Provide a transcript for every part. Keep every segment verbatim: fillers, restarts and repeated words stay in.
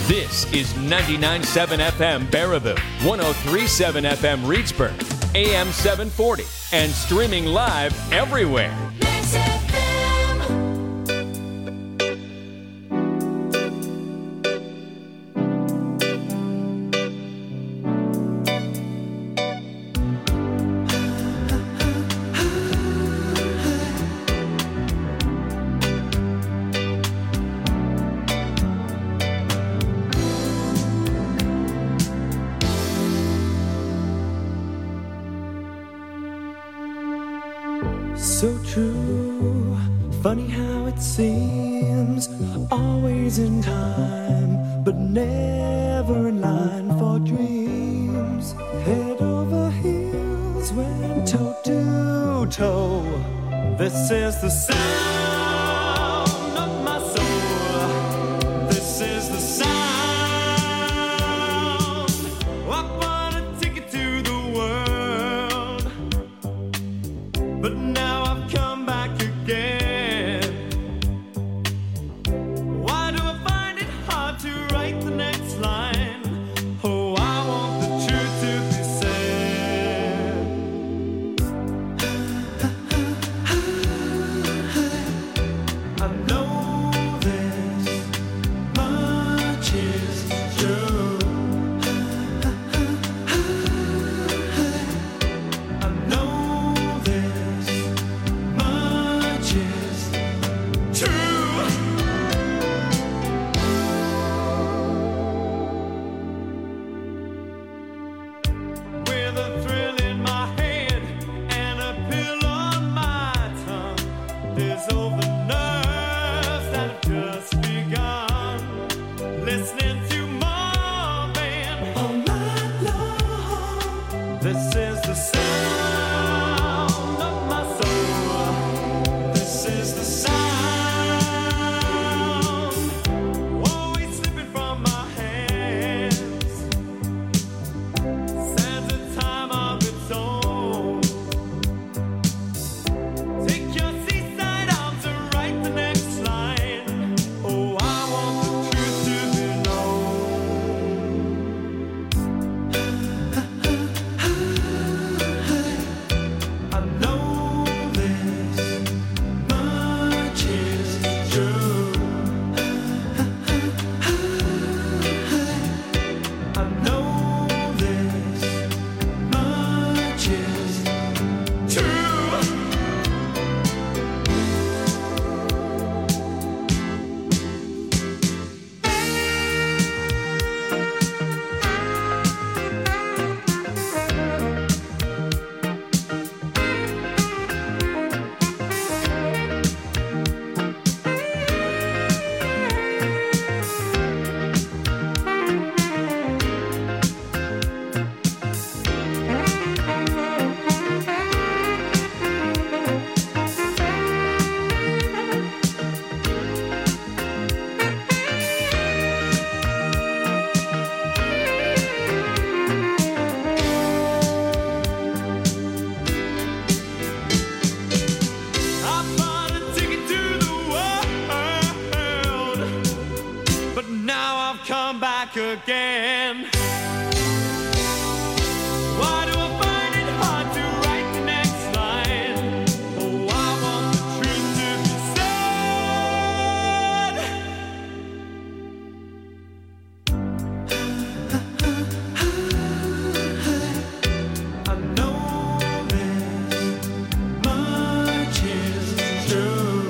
This is ninety-nine point seven F M Baraboo, one oh three point seven F M Reedsburg, A M seven forty, and streaming live everywhere. So true, funny how it seems, always in time, but never in line for dreams. Head over heels, went toe to toe. This is the sound of my soul. This is the sound. I wanna take it to the world, but now again. Why do I find it hard to write the next line? Oh, I want the truth to be said. I know this much is true.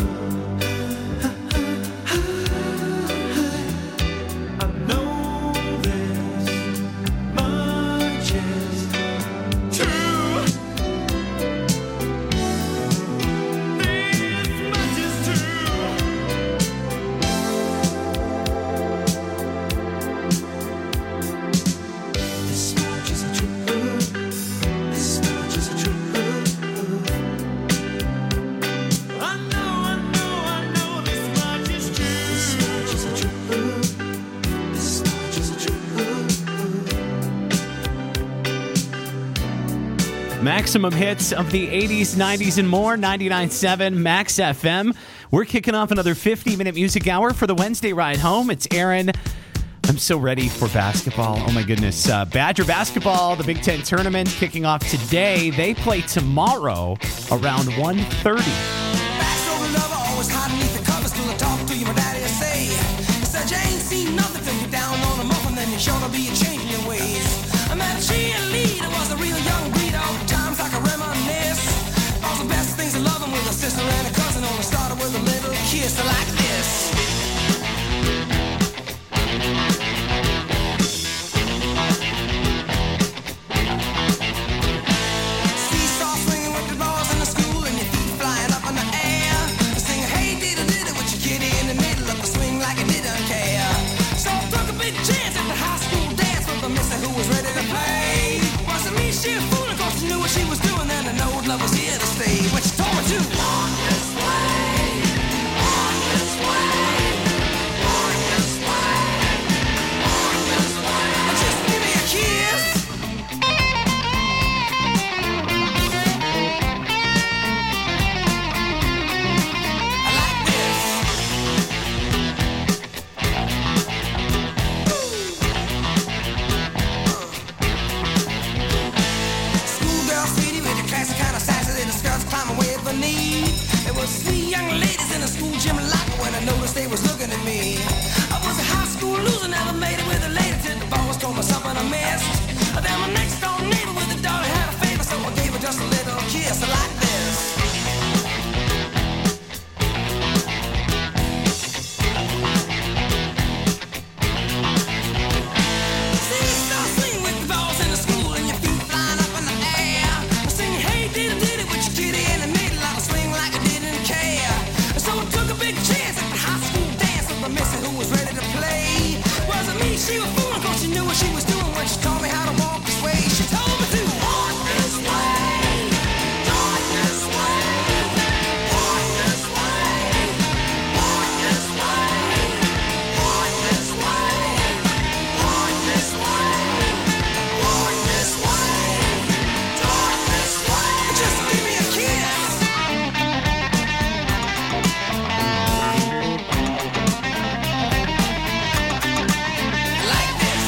Maximum hits of the eighties, nineties, and more. ninety-nine point seven Max F M. We're kicking off another fifty-minute music hour for the Wednesday ride home. It's Aaron, I'm so ready for basketball. Oh, my goodness. Uh, Badger basketball, the Big Ten tournament kicking off today. They play tomorrow around one thirty. Backstory lover, always hiding beneath the covers. Till I talk to you, my daddy will say, he said, you ain't seen nothing till you're down on a muffin, then you're sure to be changing your ways. I met a cheerleader, was a real young breed. All the times I can reminisce. All the best things of loving with a sister and a cousin. Only started with a little kiss like this. She was doing that, and old love was here to stay. But she told me to walk this way, walk this way, walk this way, walk this way. Just give me a kiss. I like this. There was three young ladies in a school gym locker when I noticed they was looking at me. I was a high school loser, never made it with a lady till the boss told me something I missed. Then my next door neighbor with a daughter had a favor, so I gave her just a little kiss like this. See, so swing with the balls in the school and your feet flying up in the air. Sing, hey, diddy diddy with your kitty in the middle. I swing like I didn't care. So I took a big chance at the high school dance with the missy who was ready to play. Wasn't me, she was fooling, cause she knew what she was doing when she taught me how to walk this way. She told me to walk this way, walk this way, walk this way, walk this way, walk this way, walk this way, walk this way, walk this way. Just give me a kiss. Like this.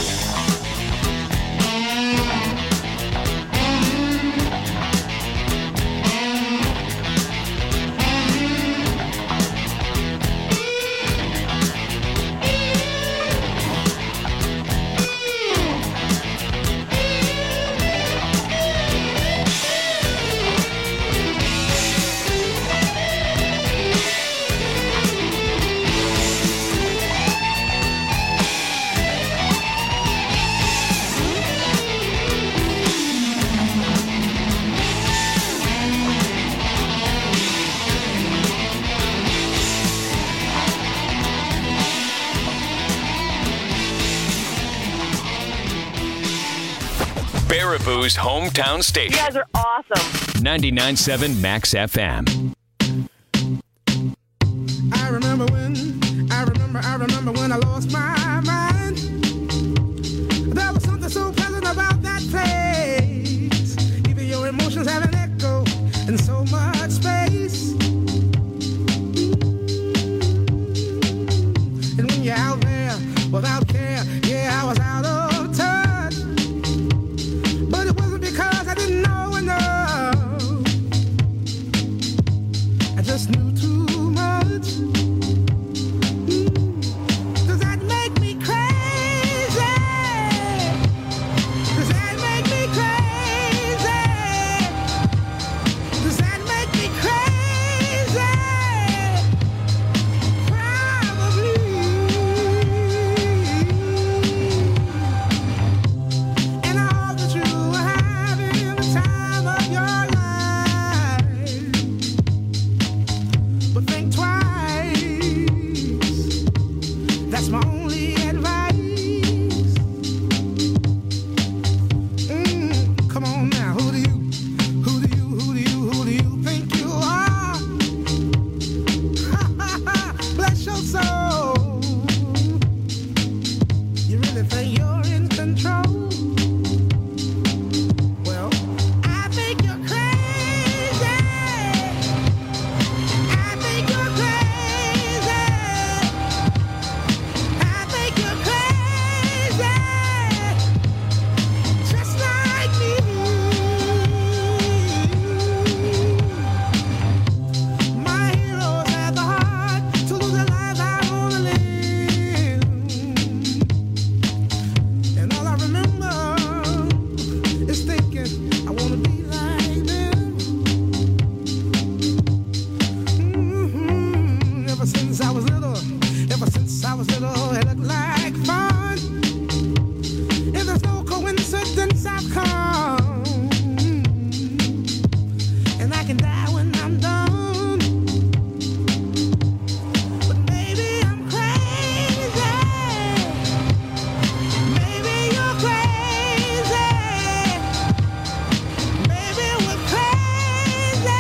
Baraboo's hometown You station. guys are awesome. ninety-nine point seven Max F M. I remember when, I remember, I remember when I lost my mind. There was something so pleasant about that place. Even your emotions have an echo in so much space. And when you're out there without care, yeah, I was out of touch. But it wasn't because I didn't know enough. I just knew too much. Does that make me crazy? Does that make me crazy? Does that make me crazy? Probably. And I hope that you are having the time of your life. But think twice. That's my only advice. Mm, come on now, who do you, who do you, who do you, who do you think you are? Bless your soul. You really think you're in control? Well, I think you're crazy. I think you're crazy. I think you're crazy. place I've come, and I can die when I'm done. But maybe I'm crazy. Maybe you're crazy. Maybe we're crazy.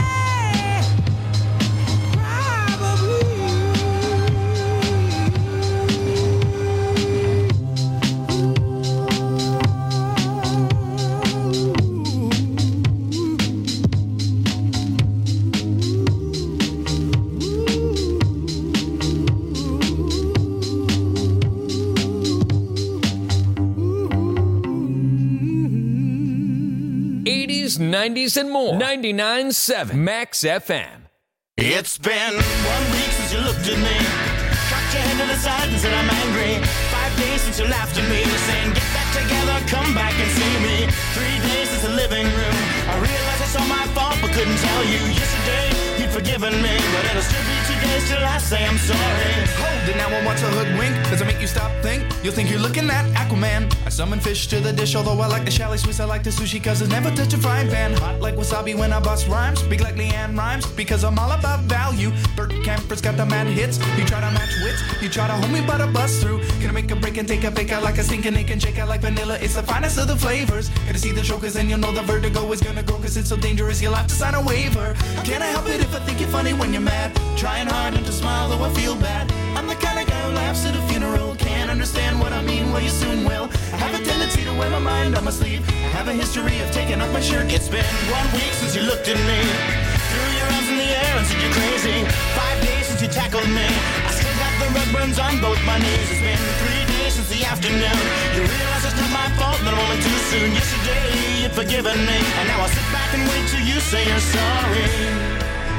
eighties, nineties, and more. ninety-nine point seven Max F M. It's been one week since you looked at me, cocked your head to the side and said I'm angry. Five days since you laughed at me, saying get back together, come back and see me. Three days since the living room, I realized it's all my fault but couldn't tell you. Yesterday you'd forgiven me, but it'll still be two days till I say I'm sorry. Hold it now and watch a hoodwink. Does it make you stop think? You'll think you're looking at Aquaman. I summon fish to the dish, although I like the chalet Swiss, I like the sushi cause it's never touch a frying pan. Hot like wasabi when I bust rhymes, big like Leanne rhymes, because I'm all about value. Bert Camper's got the mad hits. You try to match wits, you try to hold me but I bust through. Gonna make a break and take a fake out like a stinking ache and shake out like vanilla. It's the finest of the flavors. Gonna see the show cause then you'll know the vertigo is gonna go cause it's so dangerous you'll have to sign a waiver. Can't I help it if I think you're funny when you're mad? Trying hard not to smile though I feel bad. I'm the kind of guy who laughs at a funeral. Can't understand what I mean, well you soon will. I have a tendency to wear my mind on my sleeve. I have a history of taking off my shirt. It's been one week since you looked at me, threw your arms in the air and said you're crazy. Five days since you tackled me, I still got the red burns on both my knees. It's been three days since the afternoon, you realize it's not my fault, but I'm only too soon. Yesterday you'd forgiven me, and now I'll sit back and wait till you say you're sorry.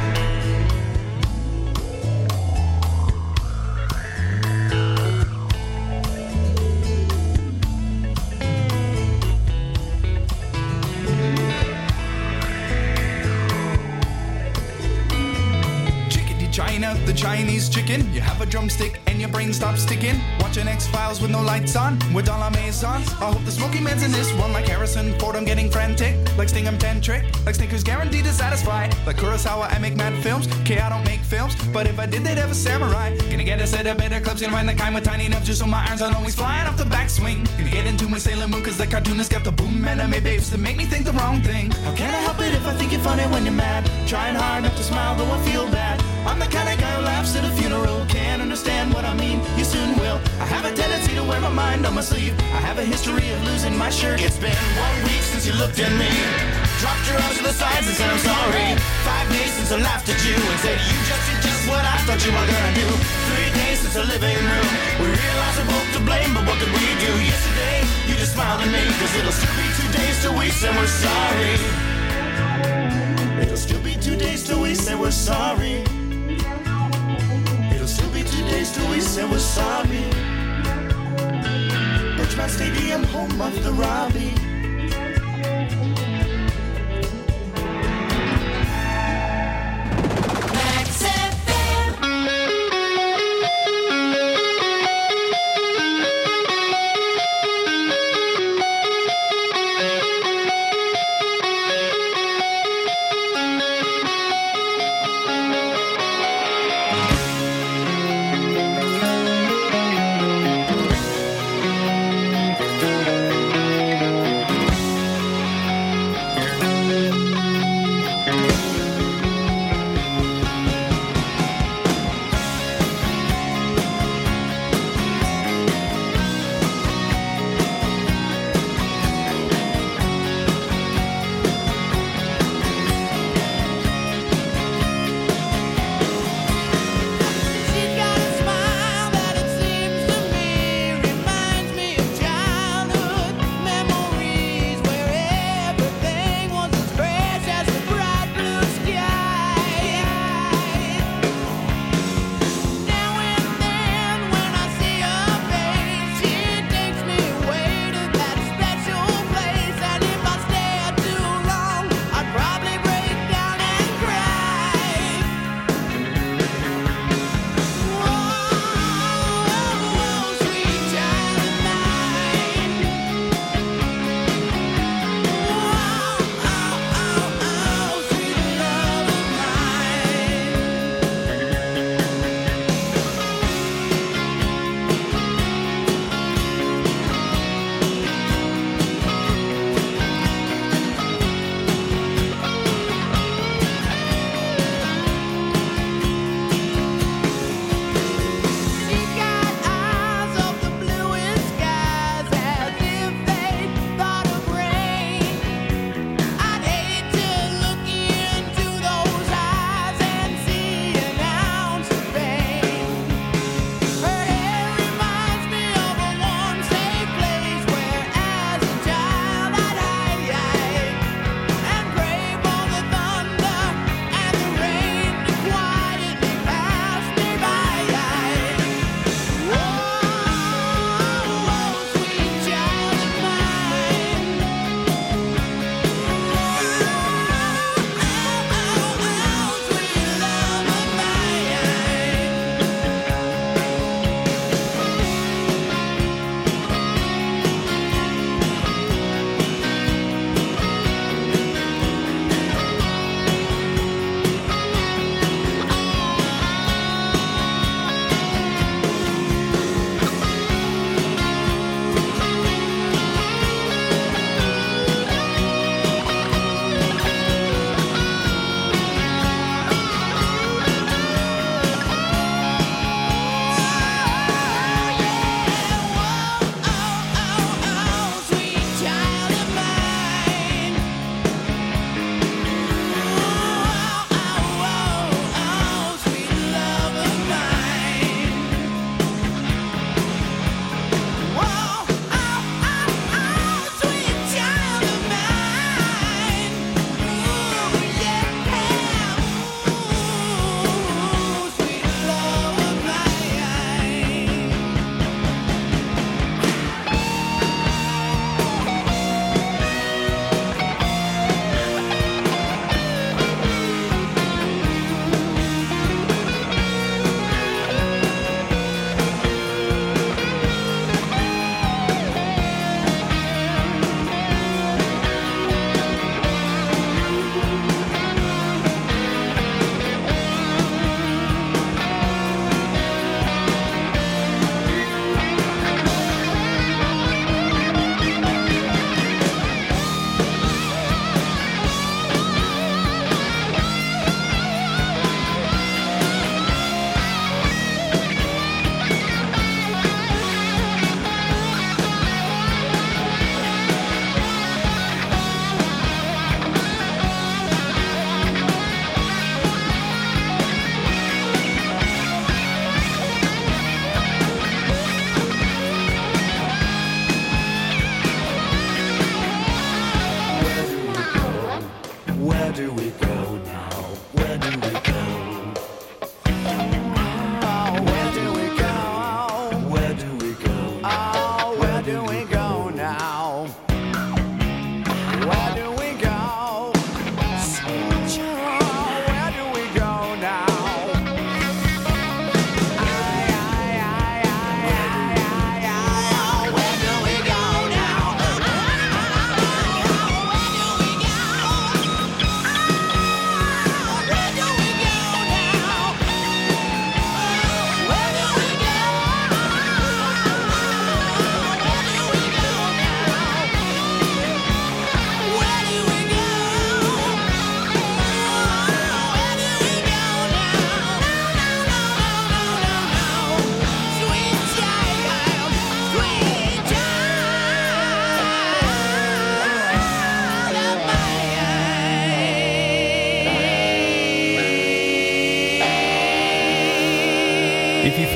China, the Chinese chicken. You have a drumstick and your brain stops sticking. Watching X-Files with no lights on, with all our maisons. I hope the Smoky Man's in this one like Harrison Ford. I'm getting frantic, like Sting I'm tantric, like Snickers guaranteed to satisfy. Like Kurosawa, I make mad films. Okay, I don't make films, but if I did, they'd have a samurai. Gonna get a set of better clubs, gonna find the kind with tiny enough just so my irons aren't always flying off the backswing. Gonna get into my Sailor Moon cause the cartoonist got the boom anime babes that make me think the wrong thing. How can I help it if I think you're funny when you're mad? Trying hard not to smile though I feel bad. I'm the kind of guy who laughs at a funeral. Can't understand what I mean, you soon will. I have a tendency to wear my mind on my sleeve. I have a history of losing my shirt. It's been one week since you looked at me, dropped your arms to the sides and said I'm sorry. Five days since I laughed at you and said you just did just what I thought you were gonna do. Three days since the living room, we realized we're both to blame, but what could we do? Yesterday, you just smiled at me, cause it'll still be two days till we say we're sorry. It'll still be two days till we say we're sorry. It'll still be two days till we say we're sorry. Birchmount Stadium, home of the Robbie.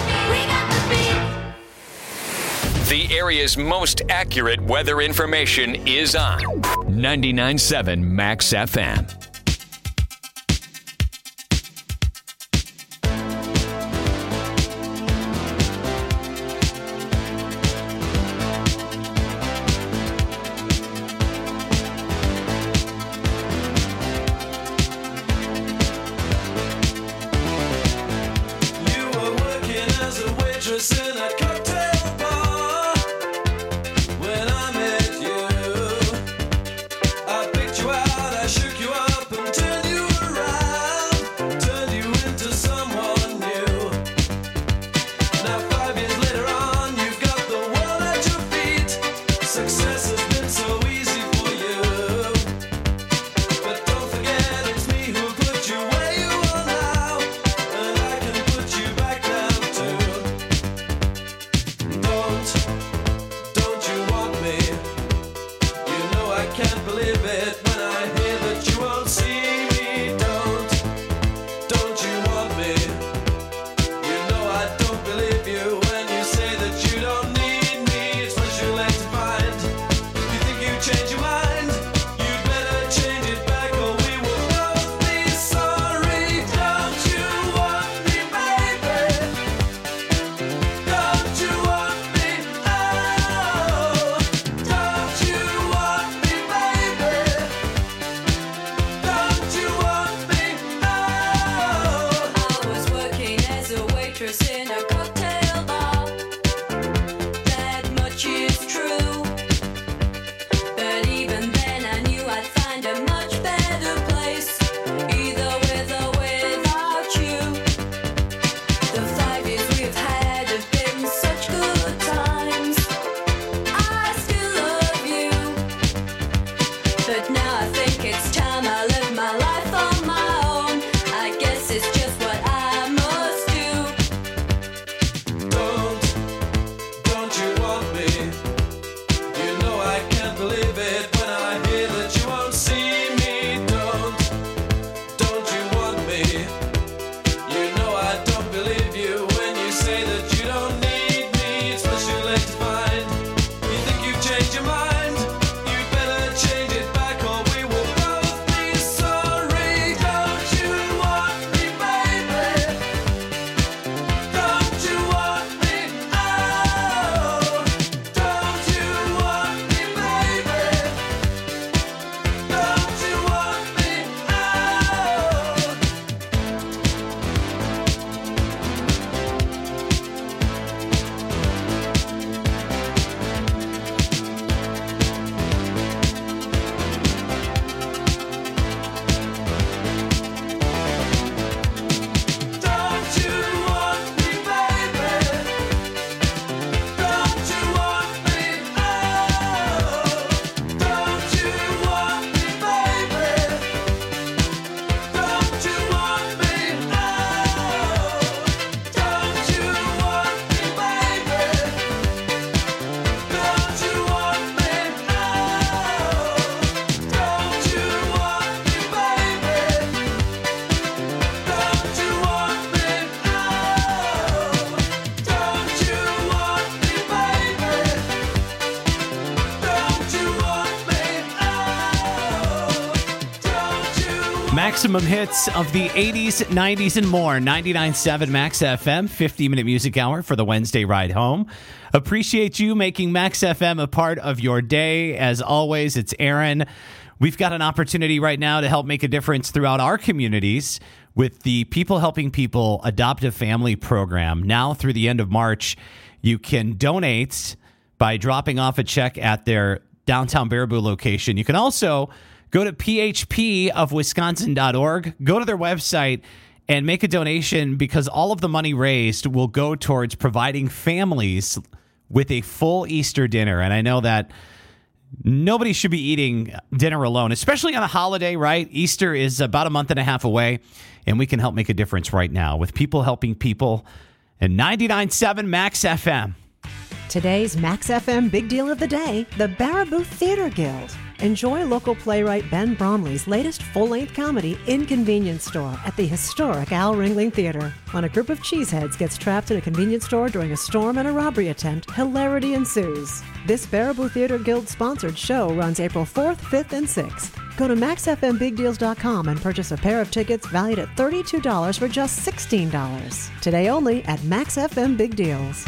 We got the beat. The area's most accurate weather information is on ninety-nine point seven Max F M. You were working as a waitress in a cocktail bar when I met you. I picked you out, I shook you up, maximum hits of the eighties, nineties, and more. ninety-nine point seven Max F M, fifty-minute music hour for the Wednesday ride home. Appreciate you making Max F M a part of your day. As always, it's Aaron. We've got an opportunity right now to help make a difference throughout our communities with the People Helping People Adoptive Family Program. Now through the end of March, you can donate by dropping off a check at their downtown Baraboo location. You can also go to p h p of wisconsin dot org, go to their website, and make a donation because all of the money raised will go towards providing families with a full Easter dinner. And I know that nobody should be eating dinner alone, especially on a holiday, right? Easter is about a month and a half away, and we can help make a difference right now with People Helping People and ninety-nine point seven Max F M. Today's Max F M Big Deal of the Day, the Baraboo Theater Guild. Enjoy local playwright Ben Bromley's latest full-length comedy, Inconvenience Store, at the historic Al Ringling Theater. When a group of cheeseheads gets trapped in a convenience store during a storm and a robbery attempt, hilarity ensues. This Baraboo Theater Guild-sponsored show runs April fourth, fifth, and sixth. Go to max f m big deals dot com and purchase a pair of tickets valued at thirty-two dollars for just sixteen dollars. Today only at Max F M Big Deals.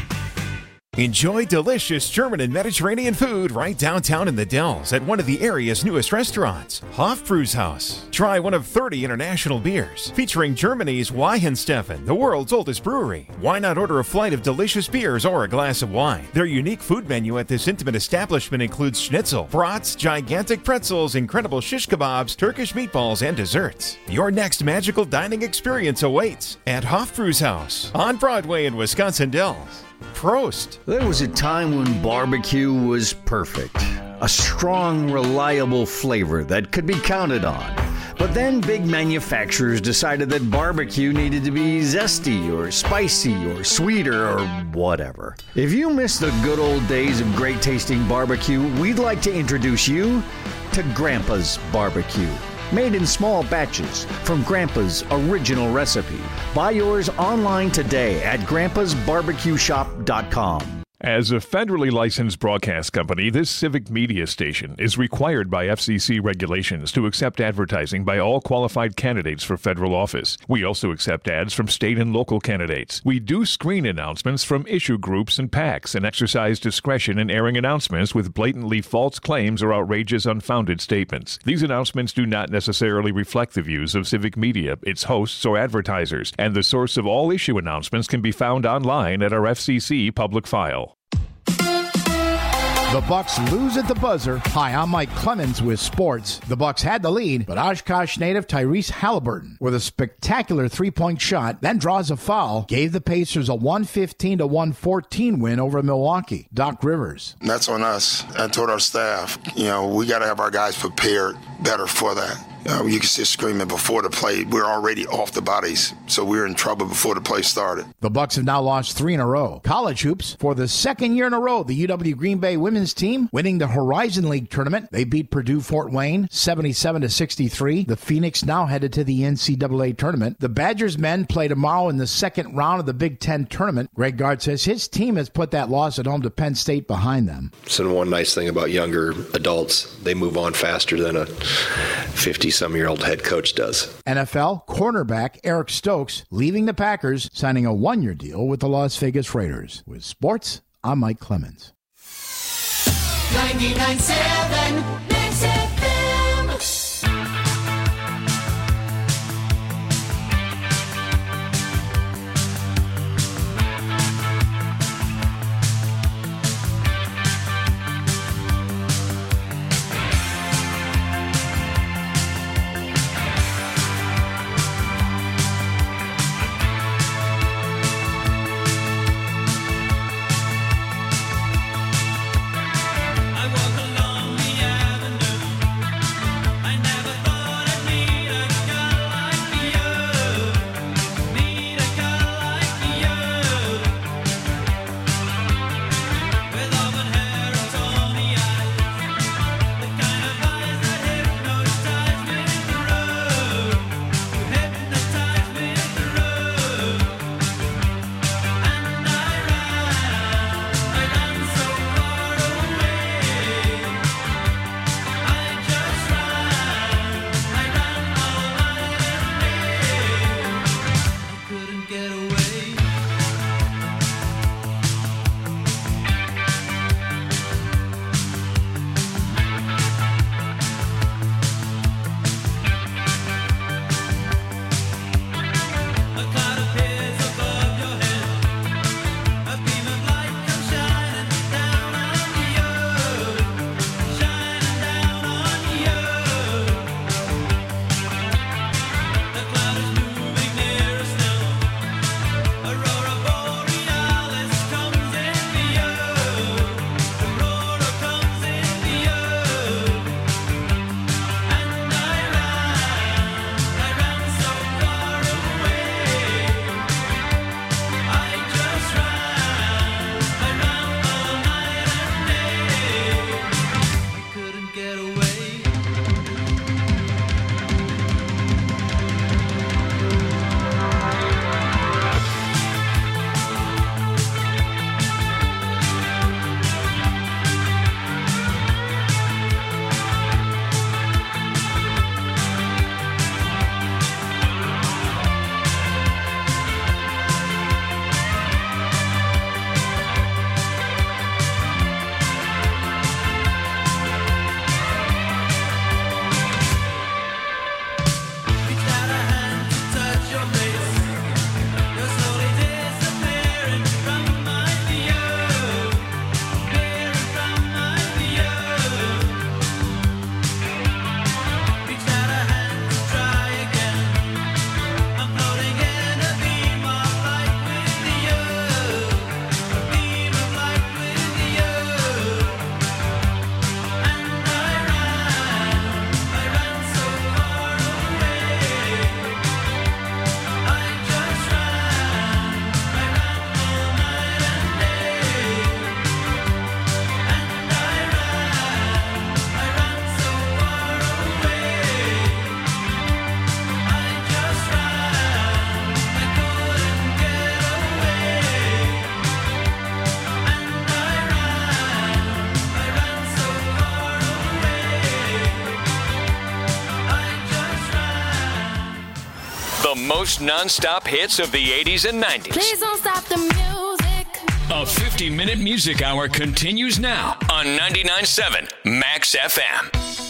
Enjoy delicious German and Mediterranean food right downtown in the Dells at one of the area's newest restaurants, Hofbrewshaus. Try one of thirty international beers featuring Germany's Weihenstephan, the world's oldest brewery. Why not order a flight of delicious beers or a glass of wine? Their unique food menu at this intimate establishment includes schnitzel, brats, gigantic pretzels, incredible shish kebabs, Turkish meatballs, and desserts. Your next magical dining experience awaits at Hofbrewshaus on Broadway in Wisconsin Dells. Prost! There was a time when barbecue was perfect. A strong, reliable flavor that could be counted on. But then big manufacturers decided that barbecue needed to be zesty or spicy or sweeter or whatever. If you miss the good old days of great tasting barbecue, we'd like to introduce you to Grandpa's Barbecue. Made in small batches from Grandpa's original recipe. Buy yours online today at grandpas barbecue shop dot com. As a federally licensed broadcast company, this civic media station is required by F C C regulations to accept advertising by all qualified candidates for federal office. We also accept ads from state and local candidates. We do screen announcements from issue groups and PACs and exercise discretion in airing announcements with blatantly false claims or outrageous unfounded statements. These announcements do not necessarily reflect the views of civic media, its hosts, or advertisers, and the source of all issue announcements can be found online at our F C C public file. The Bucks lose at the buzzer. Hi, I'm Mike Clemens with sports. The Bucks had the lead, but Oshkosh native Tyrese Halliburton, with a spectacular three-point shot, then draws a foul, gave the Pacers a one fifteen to one fourteen win over Milwaukee. Doc Rivers. That's on us. I told our staff, you know, we got to have our guys prepared better for that. Uh, you can see screaming before the play. We're already off the bodies, so we were in trouble before the play started. The Bucks have now lost three in a row. College hoops, for the second year in a row, the U W Green Bay women's team winning the Horizon League tournament. They beat Purdue Fort Wayne seventy-seven to sixty-three. The Phoenix now headed to the N C double A tournament. The Badgers men play tomorrow in the second round of the Big Ten tournament. Greg Gard says his team has put that loss at home to Penn State behind them. So one nice thing about younger adults, they move on faster than a fifty-some-year-old head coach does. N F L cornerback Eric Stokes leaving the Packers, signing a one-year deal with the Las Vegas Raiders. With sports, I'm Mike Clemens. ninety-nine point seven Max F M. I walk along the avenue. most nonstop hits of the eighties and nineties. Please don't stop the music. A fifty-minute music hour continues now on ninety-nine point seven Max F M.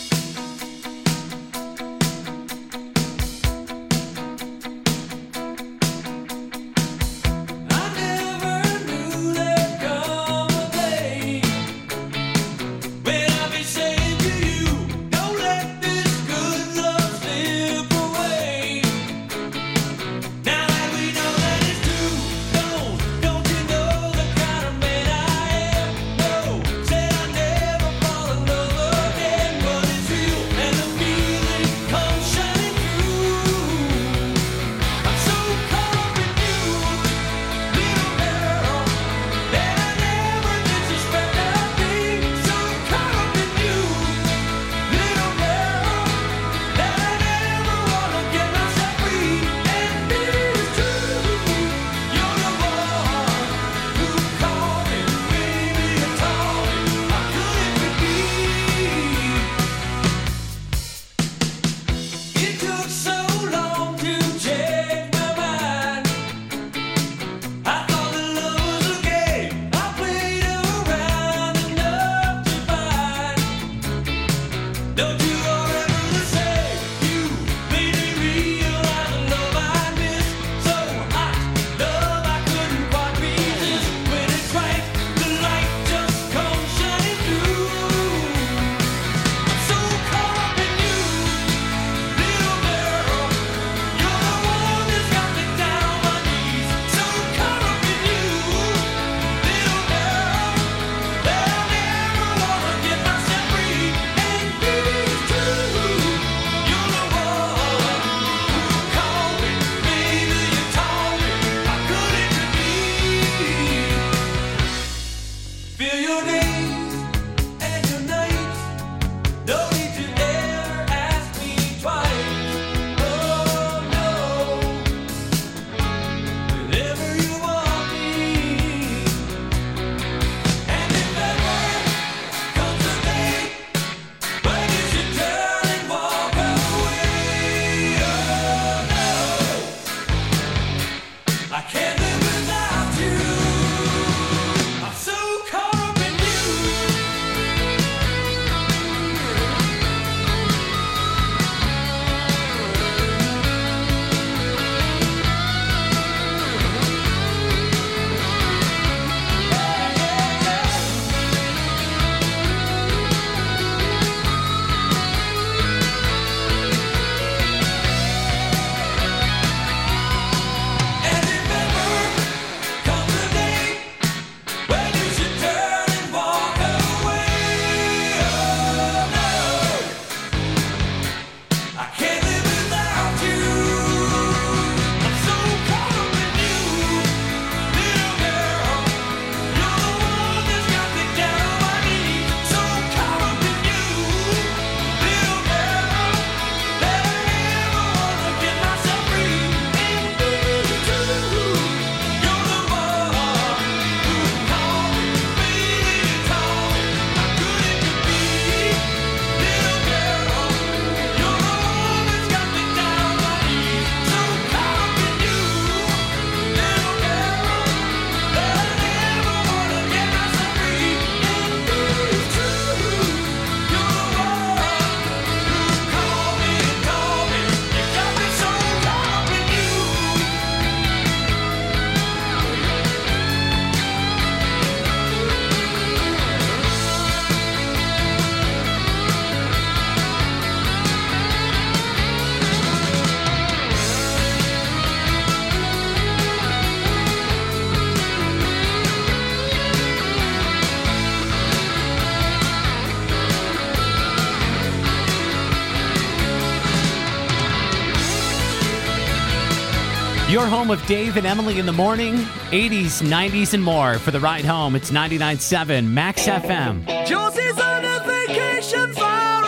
Your home of Dave and Emily in the morning, eighties, nineties, and more. For the ride home, it's ninety-nine point seven Max F M. Josie's on a vacation far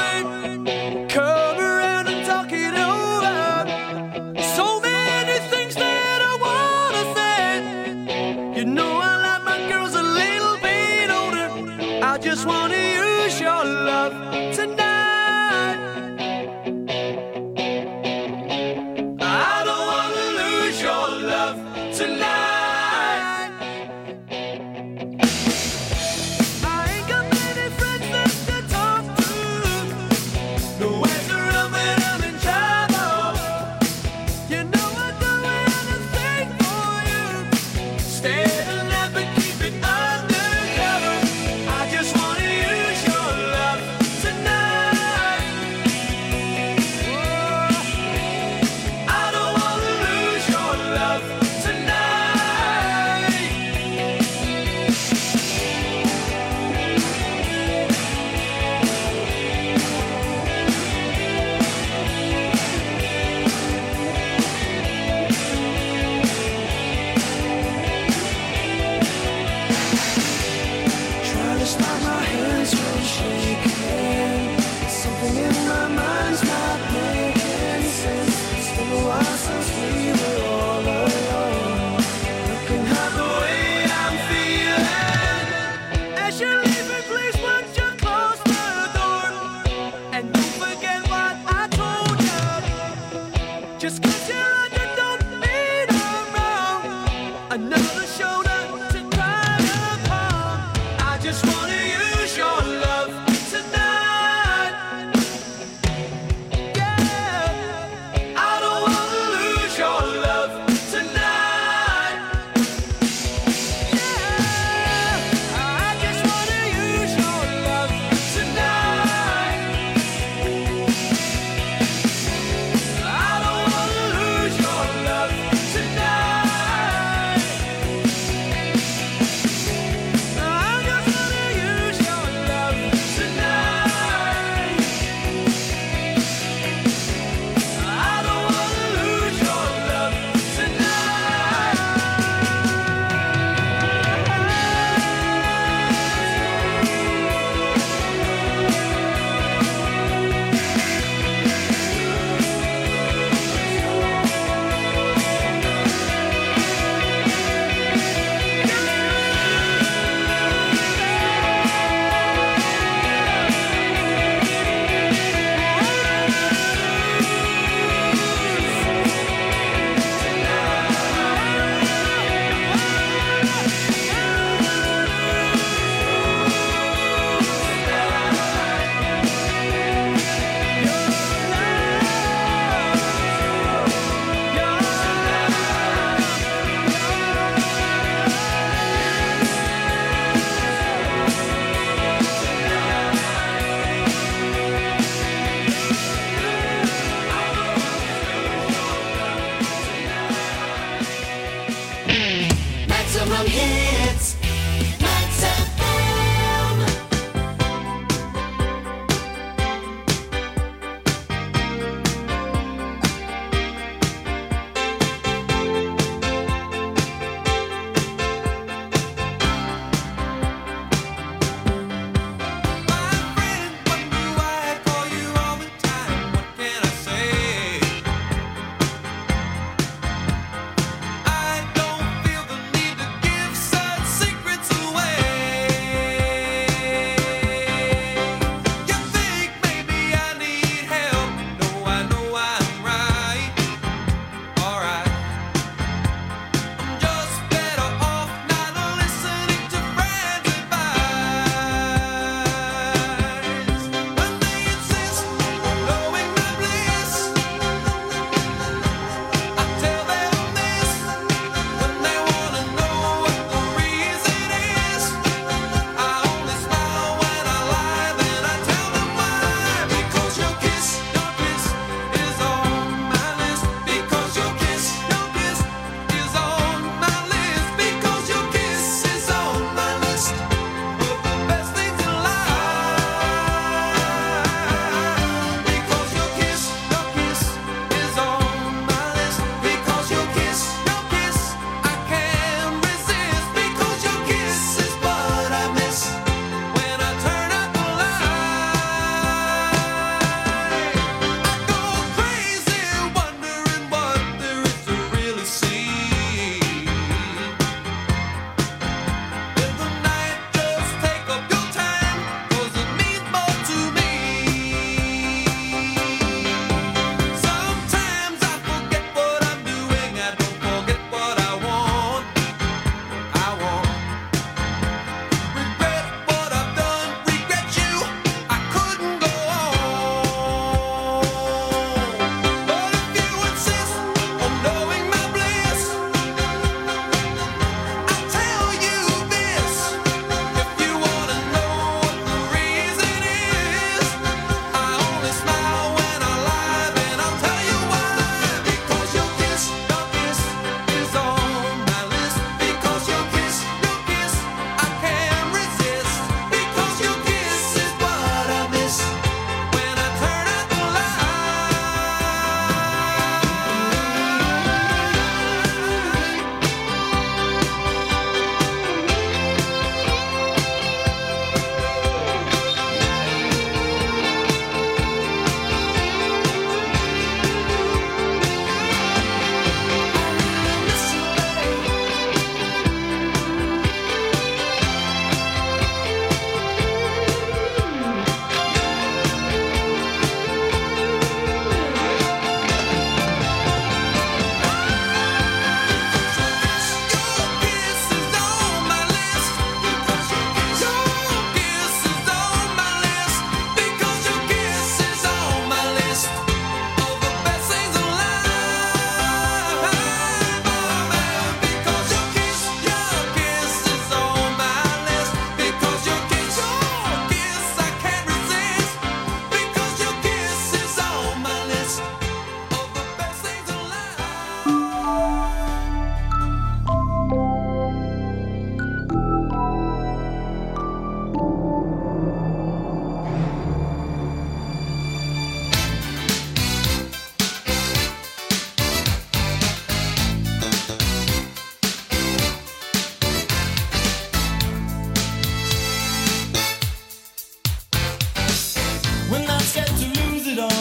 away. Come around and talk it over. So many things that I want to say. You know I like my girls a little bit older. I just want to use your love tonight. I don't want like my hands were shaking. Something in my mind's not making sense. It's been a while since we were all alone. Looking at the way I'm feeling. As you're leaving, please won't you close the door? And don't forget what I told you. Just 'cause you're under, don't mean I'm wrong. Another shoulder to cry upon. I just wanna use your love tonight. Yeah, I don't wanna lose your love tonight. Yeah, I just wanna use your love.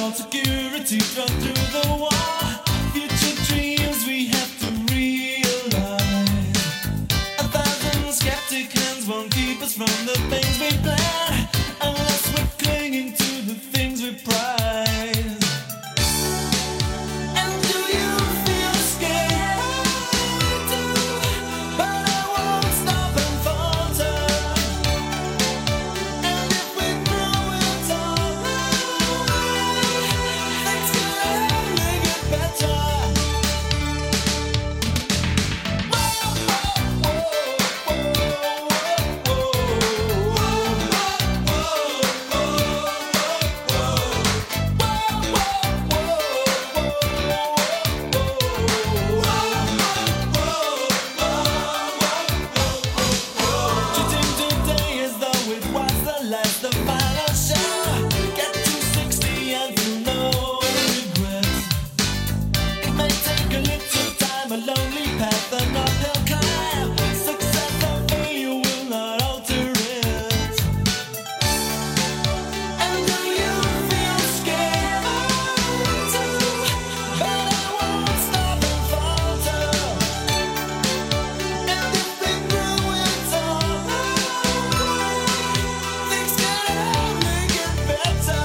all security thrown through the wall. Future dreams we have to realize. A thousand skeptic hands won't keep us from the things we plan, unless we're clinging to the things we prize. And do you feel scared? But I won't stop and falter. And if we throw it all away, things can only get better. Treating today as though it was the last, the final show. Get to sixty and feel no regrets. It may take a little time, a lonely path, an uphill climb. Success or failure will not alter it. And do you feel scared too? But I won't stop and falter. And if we throw it all away, things can only get better.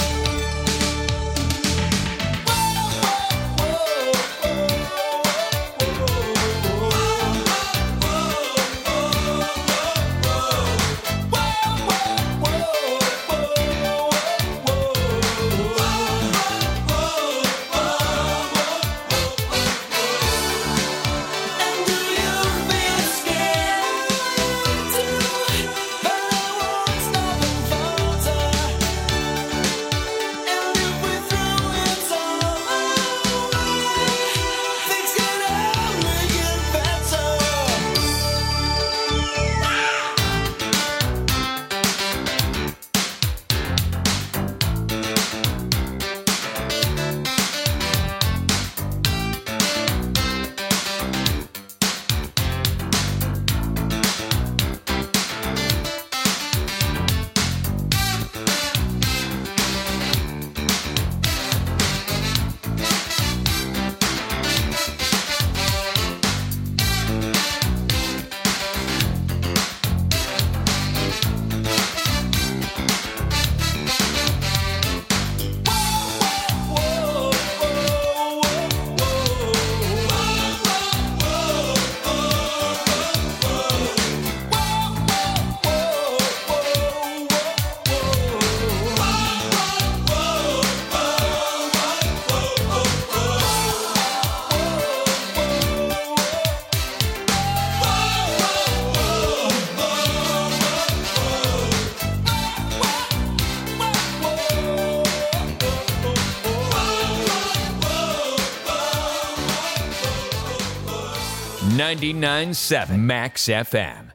And do you feel scared too? But I won't stop and falter. And if we throw it all away, things can only get better. ninety-nine point seven Max F M.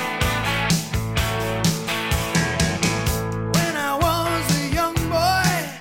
When I was a young boy,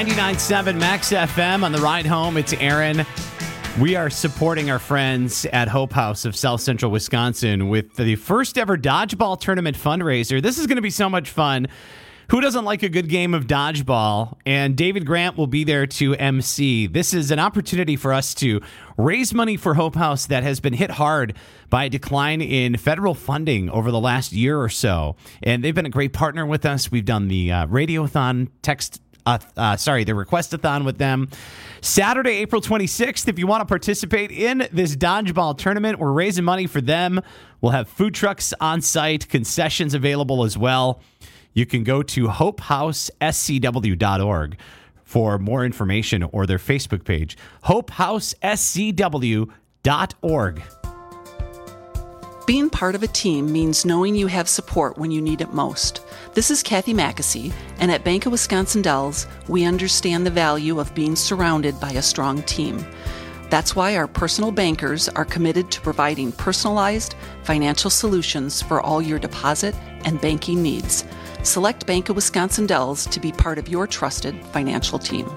ninety-nine point seven Max F M on the ride home. It's Aaron. We are supporting our friends at Hope House of South Central Wisconsin with the first ever dodgeball tournament fundraiser. This is going to be so much fun. Who doesn't like a good game of dodgeball? And David Grant will be there to M C. This is an opportunity for us to raise money for Hope House that has been hit hard by a decline in federal funding over the last year or so. And they've been a great partner with us. We've done the uh, radiothon, text, uh, uh, sorry, the requestathon with them. Saturday, April twenty-sixth, if you want to participate in this dodgeball tournament, we're raising money for them. We'll have food trucks on site, concessions available as well. You can go to hope house s c w dot org for more information or their Facebook page, hope house s c w dot org. Being part of a team means knowing you have support when you need it most. This is Kathy Mackesy, and at Bank of Wisconsin Dells, we understand the value of being surrounded by a strong team. That's why our personal bankers are committed to providing personalized financial solutions for all your deposit and banking needs. Select Bank of Wisconsin Dells to be part of your trusted financial team.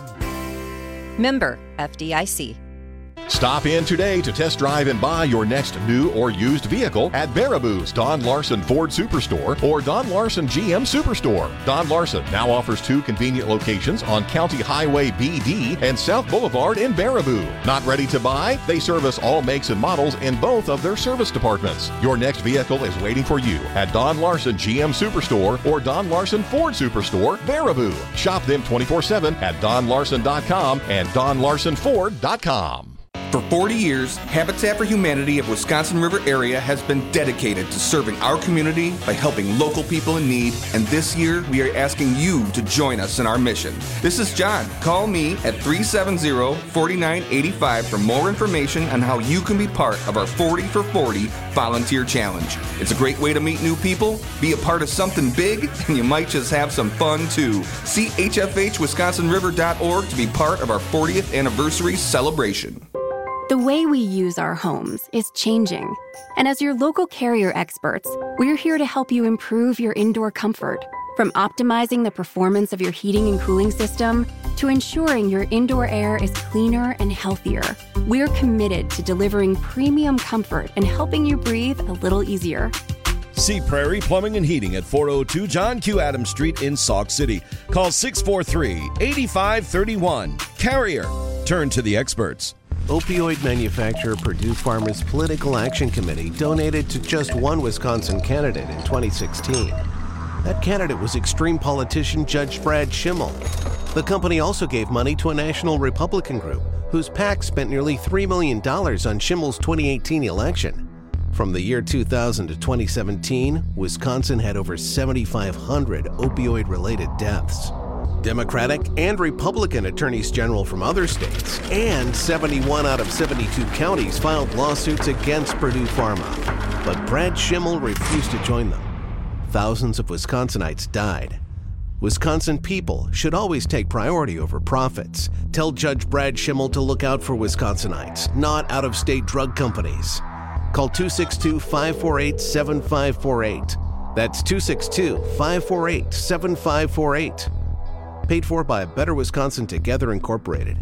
Member F D I C. Stop in today to test drive and buy your next new or used vehicle at Baraboo's Don Larson Ford Superstore or Don Larson G M Superstore. Don Larson now offers two convenient locations on County Highway B D and South Boulevard in Baraboo. Not ready to buy? They service all makes and models in both of their service departments. Your next vehicle is waiting for you at Don Larson G M Superstore or Don Larson Ford Superstore, Baraboo. Shop them twenty-four seven at don larson dot com and don larson ford dot com. For forty years, Habitat for Humanity of Wisconsin River area has been dedicated to serving our community by helping local people in need, and this year we are asking you to join us in our mission. This is John. Call me at three seven zero, four nine eight five for more information on how you can be part of our forty for forty volunteer challenge. It's a great way to meet new people, be a part of something big, and you might just have some fun too. See h f h wisconsin river dot org to be part of our fortieth anniversary celebration. The way we use our homes is changing. And as your local Carrier experts, we're here to help you improve your indoor comfort. From optimizing the performance of your heating and cooling system to ensuring your indoor air is cleaner and healthier, we're committed to delivering premium comfort and helping you breathe a little easier. See Prairie Plumbing and Heating at four oh two John Q. Adams Street in Sauk City. Call six four three, eight five three one. Carrier. Turn to the experts. Opioid manufacturer Purdue Pharma's Political Action Committee donated to just one Wisconsin candidate in twenty sixteen. That candidate was extreme politician Judge Brad Schimmel. The company also gave money to a national Republican group whose PAC spent nearly three million dollars on Schimmel's twenty eighteen election. From the year two thousand to twenty seventeen, Wisconsin had over seventy-five hundred opioid-related deaths. Democratic and Republican attorneys general from other states and seventy-one out of seventy-two counties filed lawsuits against Purdue Pharma. But Brad Schimmel refused to join them. Thousands of Wisconsinites died. Wisconsin people should always take priority over profits. Tell Judge Brad Schimmel to look out for Wisconsinites, not out-of-state drug companies. Call two six two, five four eight, seven five four eight. That's two six two, five four eight, seven five four eight. Paid for by Better Wisconsin Together Incorporated.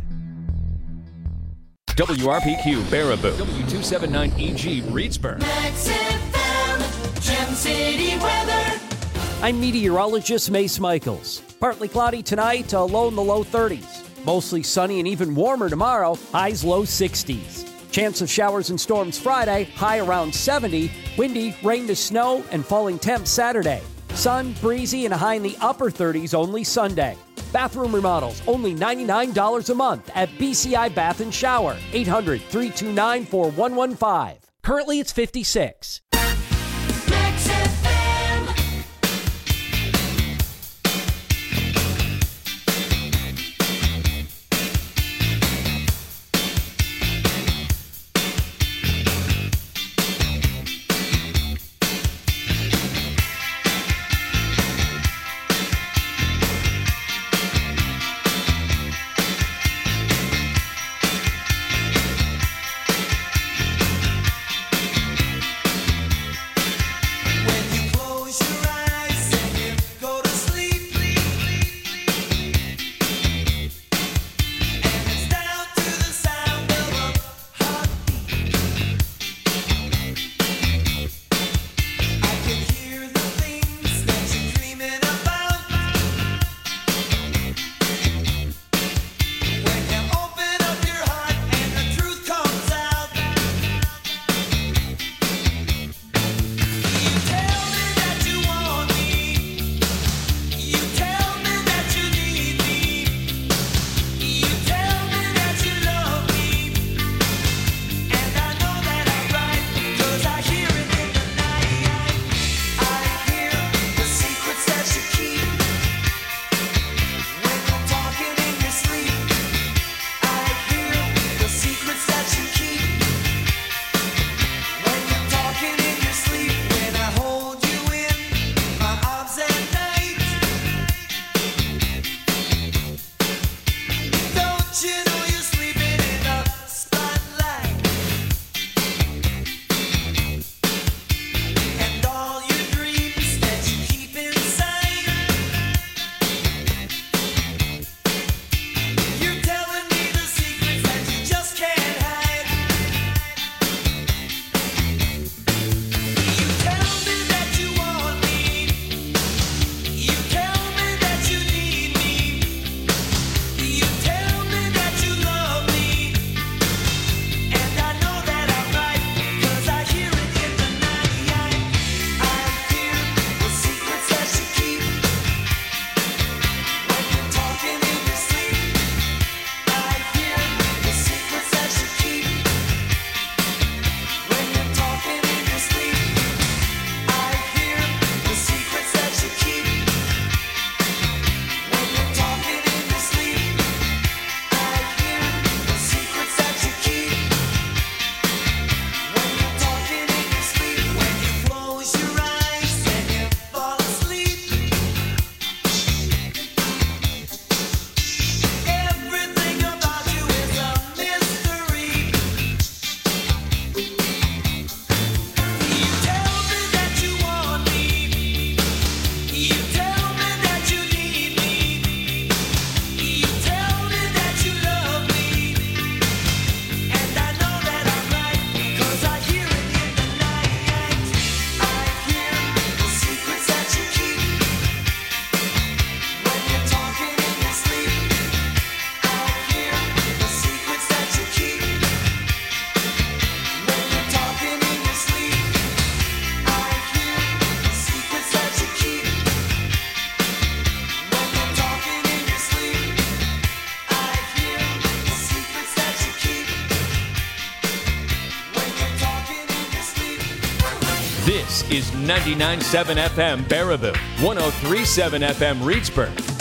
W R P Q Baraboo, W two seventy-nine E G Reedsburg. Max F M, Gem City weather. I'm meteorologist Mace Michaels. Partly cloudy tonight, a low in the low thirties. Mostly sunny and even warmer tomorrow, highs low sixties. Chance of showers and storms Friday, high around seventy. Windy, rain to snow, and falling temps Saturday. Sun, breezy, and a high in the upper thirties only Sunday. Bathroom remodels, only ninety-nine dollars a month at B C I Bath and Shower. eight hundred, three two nine, four one one five. Currently, it's fifty-six. Max F M. is ninety-nine point seven F M Baraboo, one oh three point seven F M Reedsburg,